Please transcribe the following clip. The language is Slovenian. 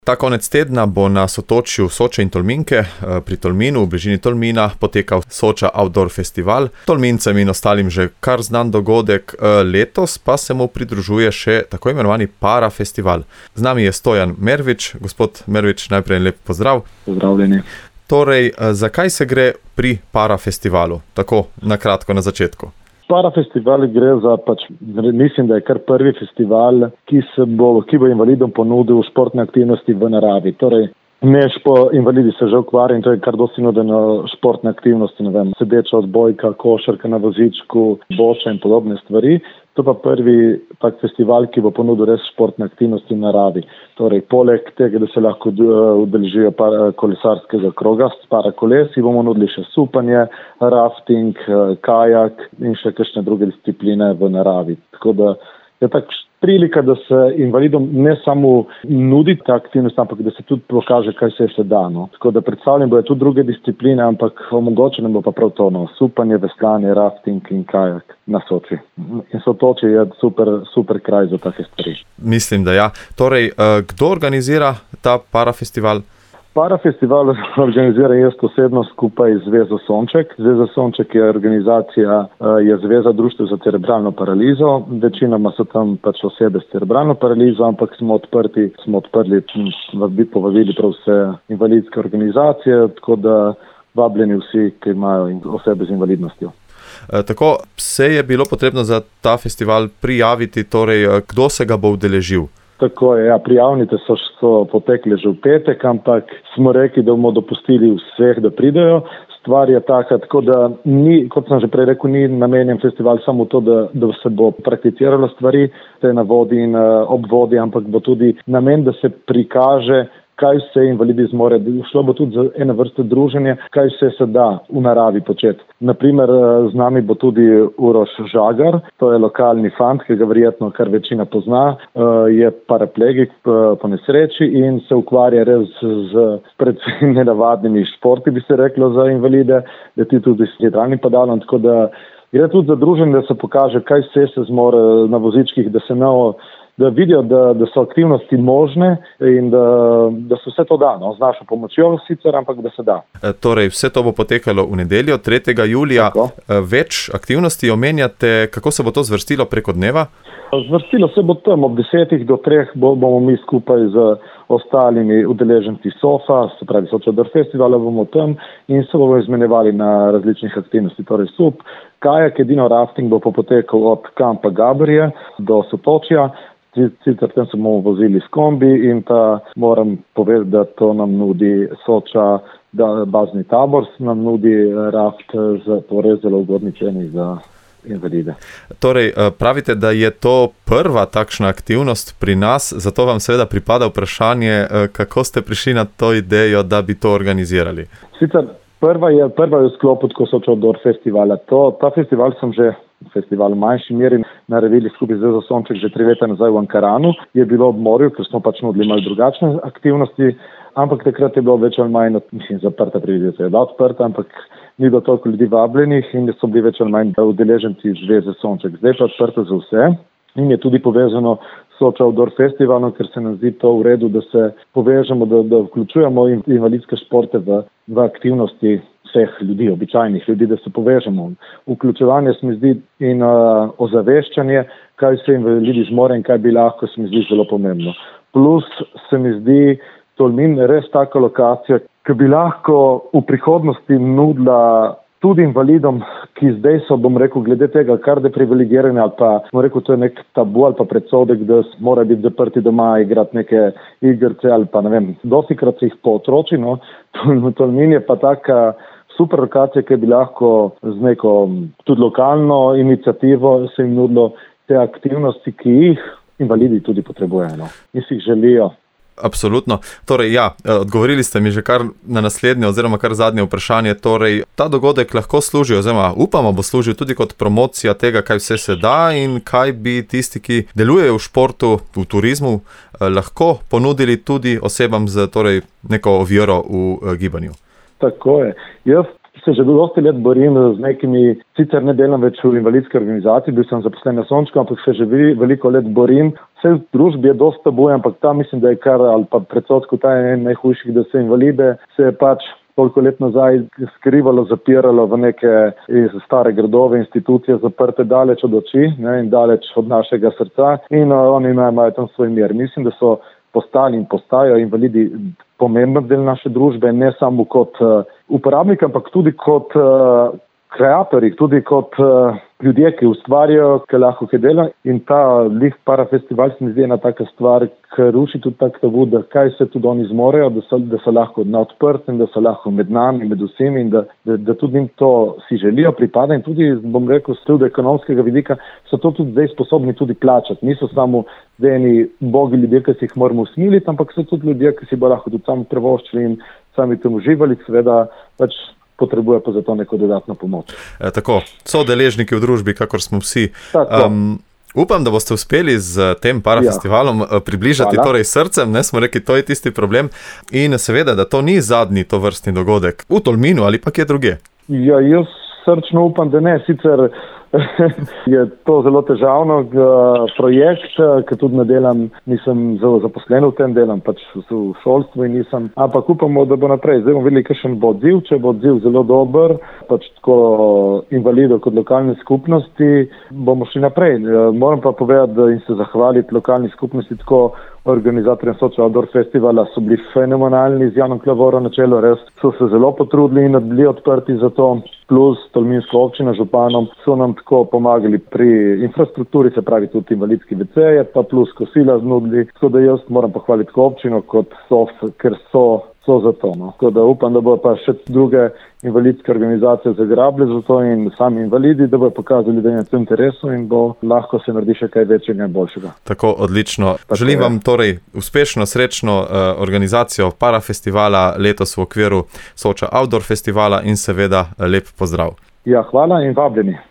Ta konec tedna bo na sotočju Soče in Tolminke pri Tolminu, v bližini Tolmina, potekal Soča Outdoor Festival. Tolmincem in ostalim že kar znan dogodek, letos pa se mu pridružuje še tako imenovani Parafestival. Z nami je Stojan Mervič. Gospod Mervič, najprej lep pozdrav. Pozdravljeni. Torej, zakaj se gre pri Parafestivalu? Tako, na kratko na začetku. Parafestival gre za, mislim, da je kar prvi festival, ki bo invalidom ponudil športne aktivnosti v naravi. Torej, invalidi se že ukvarjajo in to je kar dosti nudeno športne aktivnosti, sedeča odbojka, košarka na vozičku, boča in podobne stvari. To pa prvi tak festival, ki bo ponudil res športne aktivnosti v naravi. Torej, poleg tega, da se lahko udeležijo kolesarskega kroga s parakolesi, bomo nudili še supanje, rafting, kajak in še kakšne druge discipline v naravi. Tako da je tak prilika, da se invalidom ne samo nudi ta aktivnost, ampak da se tudi pokaže, kaj se da. Tako da predstavljam, bojo tudi druge discipline, ampak omogočeno bo pa prav to, supanje, veslanje, rafting in kajak na Soči. In Sotočje je super kraj za take stvari. Mislim, da ja. Torej, kdo organizira ta parafestival? Parafestival organizira jaz osebno skupaj z Zvezo Sonček. Zveza Sonček je organizacija, je Zveza društev za cerebralno paralizo. Večinoma so tam osebe s cerebralno paralizo, ampak smo odprli, bi povabili prav vse invalidske organizacije, tako da vabljeni vsi, ki imajo osebe z invalidnostjo. Tako, se je bilo potrebno za ta festival prijaviti, torej kdo se ga bo udeležil? Tako je, ja, prijavnice so potekle že v petek, ampak smo rekli, da bomo dopustili vseh, da pridejo. Stvar je taka, tako da ni, kot sem že prej rekel, ni namenjen festival samo to, da se bo prakticiralo stvari, te na vodi in ob vodi, ampak bo tudi namen, da se prikaže, kaj vse invalidi zmore. Šlo bo tudi za ene vrste druženje, kaj vse se da v naravi početi. Naprimer, z nami bo tudi Uroš Žagar, to je lokalni fant, ki ga verjetno kar večina pozna, je paraplegik po nesreči in se ukvarja res z predvsem nenavadnimi športi, bi se reklo, za invalide, leti tudi s jadralnim padalom, tako da gre tudi za druženje, da se pokaže, kaj vse se zmore na vozičkih, da vidijo, da so aktivnosti možne in da se vse to da, z našo pomočjo sicer, ampak da se da. Torej, vse to bo potekalo v nedeljo, 3. julija. Tako. Več aktivnosti omenjate, kako se bo to zvrstilo preko dneva? Zvrstilo se bo tam ob 10 do 3 bomo mi skupaj z ostalimi udeleženci SOFA, se pravi Soča Outdoor Festivala, bomo tam in se bomo izmenjevali na različnih aktivnosti, torej sup, kajak, edino rafting bo potekal od kampa Gabrije do Sotočja. Sicer tem se bomo vozili s kombi in moram povedati, da to nam nudi Soča, bazni tabor nam nudi raft za res zelo ugodni ceni za invalide. Torej, pravite, da je to prva takšna aktivnost pri nas, zato vam seveda pripada vprašanje, kako ste prišli na to idejo, da bi to organizirali? Sicer prva je v sklopu Soča Outdoor Festivala. Ta festival sem že v manjši meri naredili skupaj z Zvezo Sonček že 3 leta nazaj v Ankaranu. Je bilo ob morju, ker smo nudili malo drugačne aktivnosti, ampak takrat je bilo več ali manj, zaprta prireditev. Je bila odprta, ampak ni bilo toliko ljudi vabljenih in so bili več ali manj udeleženci Zveze Sonček. Zdaj pa odprta za vse in je tudi povezano s Soča Outdoor Festivalom, ker se nam zdi to v redu, da se povežemo, da vključujemo invalidske športe v aktivnosti vseh ljudi, običajnih ljudi, da se povežemo. Vključevanje se mi zdi in ozaveščanje, kaj se invalidi zmore in kaj bi lahko, se mi zdi zelo pomembno. Plus se mi zdi Tolmin res taka lokacija, ki bi lahko v prihodnosti nudila tudi invalidom, ki zdaj so, glede tega kar deprivilegirani ali pa, to je nek tabu ali pa predsodek, da mora biti zaprti doma, igrati neke igrice ali pa dostikrat se jih pootroči, Tolmin je pa taka super lokacija, ki bi lahko z neko tudi lokalno iniciativo se jim nudilo te aktivnosti, ki jih invalidi tudi potrebujejo in si jih želijo. Absolutno. Torej, ja, odgovorili ste mi že kar na naslednje oziroma kar zadnje vprašanje. Torej, ta dogodek lahko služi, oziroma upamo, bo služil tudi kot promocija tega, kaj vse se da in kaj bi tisti, ki delujejo v športu, v turizmu, lahko ponudili tudi osebam z neko oviro v gibanju. Tako je. Jaz se že dosti let borim z nekimi, sicer ne delam več v invalidski organizaciji, bil sem zaposlen na Sončku, ampak se že veliko let borim. Vse v družbi je dosta tabu, ampak tam mislim, da je kar, ali pa predsodsko ta je en najhujših, da se invalide se je pač toliko let nazaj skrivalo, zapiralo v neke stare gradove, institucije zaprte daleč od oči, ne, in daleč od našega srca in oni imajo tam svoj mir. Mislim, da so postali in postajajo invalidi pomemben del naše družbe, ne samo kot uporabnik, ampak tudi kot kreatorji, tudi kot ljudje, ki ustvarjajo, ki lahko kaj delajo. In ta Lih parafestival se mi zdi ena taka stvar, ki ruši tudi tak tabu, da kaj se tudi oni zmorejo, da so lahko na odprtem, da so lahko med nami, med vsemi in da tudi jim to si želijo pripada in tudi, bom rekel, z tudi ekonomskega vidika so to tudi zdaj sposobni tudi plačati. Niso samo eni bogi ljudje, ki si jih moramo usmiliti, ampak so tudi ljudje, ki si bo lahko tudi sami privoščili in sami tem uživali, seveda pač potrebuje pa za to neko dodatno pomoč. Tako, so deležniki v družbi, kakor smo vsi. Upam, da boste uspeli z tem parafestivalom približati torej srcem, ne smo rekli, to je tisti problem in seveda, da to ni zadnji tovrstni dogodek v Tolminu ali pa kje druge. Ja, jaz srčno upam, da ne, sicer je to zelo težavno projekt, ker tudi ne delam, nisem zelo zaposlen v tem, delam pač v šolstvu in nisem, ampak upamo, da bo naprej. Zdaj bomo videli, kakšen bo odziv, če bo odziv zelo dober, pač tako invalidov kot lokalne skupnosti, bomo šli naprej. Moram pa povedati in se zahvaliti lokalni skupnosti, tako organizatorjem Soča Outdoor Festivala so bili fenomenalni z Janom Klavorom na čelu, res so se zelo potrudili in bili odprti za to, plus Tolminsko občina županom so nam tako pomagali pri infrastrukturi, se pravi tudi invalidski WC-je, pa plus kosila znudili, tako da jaz moram pohvaliti tako občino kot SOF, ker so za to. No. Tako da upam, da bo pa še druge invalidske organizacije zagrabile za to in sami invalidi, da bo pokazali, da je to interesu in bo lahko se naredi še kaj večjega in boljšega. Tako, odlično. Želim vam torej uspešno, srečno organizacijo parafestivala letos v okviru Soča Outdoor Festivala in seveda lep pozdrav. Ja, hvala in vabljeni.